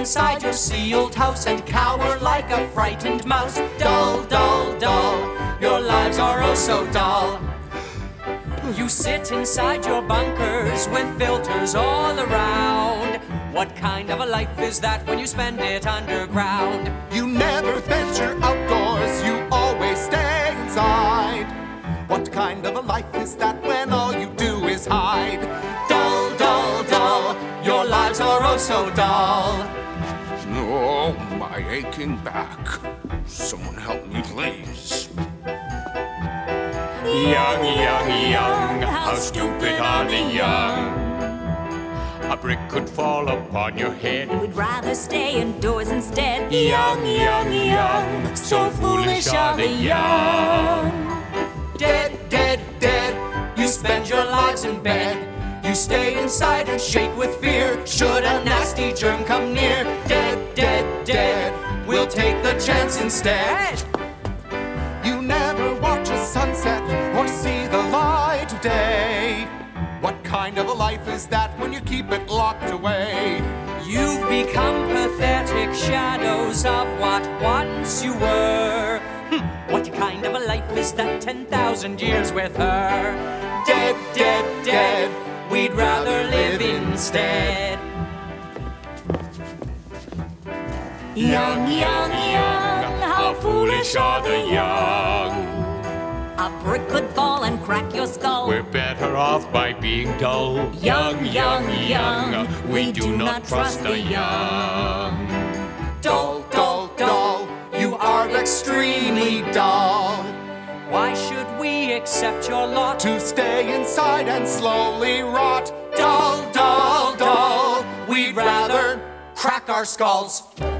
inside your sealed house and cower like a frightened mouse. Dull, dull, dull, your lives are oh so dull. You sit inside your bunkers with filters all around. What kind of a life is that when you spend it underground? You never venture outdoors, you always stay inside. What kind of a life is that when all you do is hide? Dull, dull, dull, your lives are oh so dull. Oh, my aching back. Someone help me, please. Young, young, young, how stupid are the young. A brick could fall upon your head. We'd rather stay indoors instead. Young, young, young, so foolish are the young. Dead, dead, dead, you spend your lives in bed. You stay inside and shake with fear should a nasty germ come near. Dead, dead, dead, we'll take the chance instead. You never watch a sunset or see the light of day. What kind of a life is that when you keep it locked away? You've become pathetic shadows of what once you were. What kind of a life is that 10,000 years with her? Dead, dead, dead, we'd rather live instead. Young, young, young, How foolish are the young. a brick could fall and crack your skull. We're better off by being dull. Young, young, young, we do not trust the young. Dull, dull, dull, you are extremely dull. Why should we accept your lot? To stay inside and slowly rot. Dull, dull, dull, we'd rather crack our skulls.